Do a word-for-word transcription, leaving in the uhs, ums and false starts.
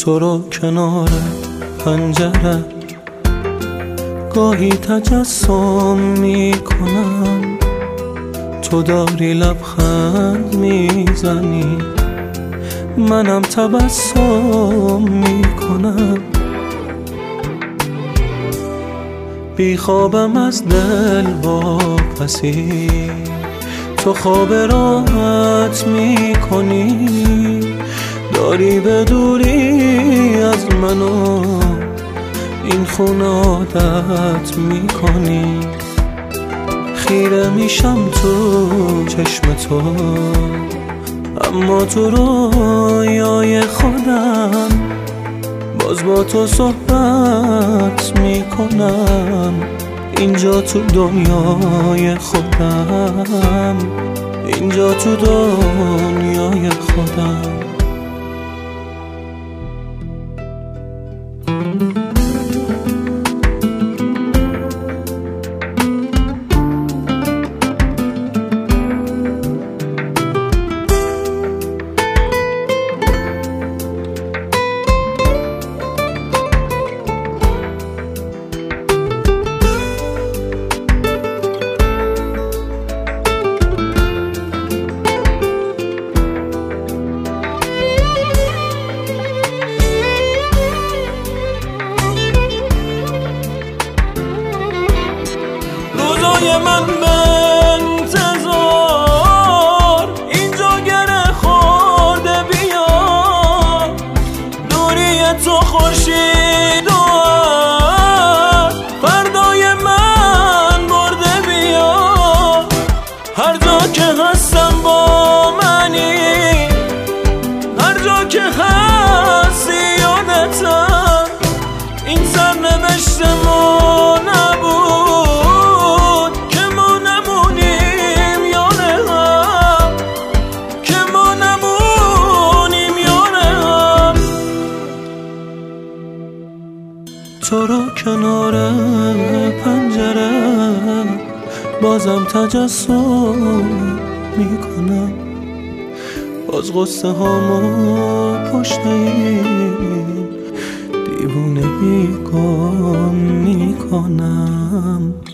تو رو کنار پنجره گاهی تجسم میکنم، تو داری لبخند میزنی منم تبسم میکنم. بی خوابم از دل واپسی، تو خواب راحت میکنی، داری به دوری از منو این خونه عادت میکنی. خیره میشم تو چشم تو، اما تو رویای خودم باز با تو صحبت میکنم. اینجا تو دنیای خودم، اینجا تو دنیای خودم. من به انتظار اینجا گره خورده، بیا دوری تو خورشید و فردای من برده. بیا هر جا که هستم با منی، هر جا که هستی یادتم. این سرنوشت ما نبود تو رو کنار پنجره بازم تجسم میکنم، باز غصه هامو پشت این دیوونگی گم میکنم.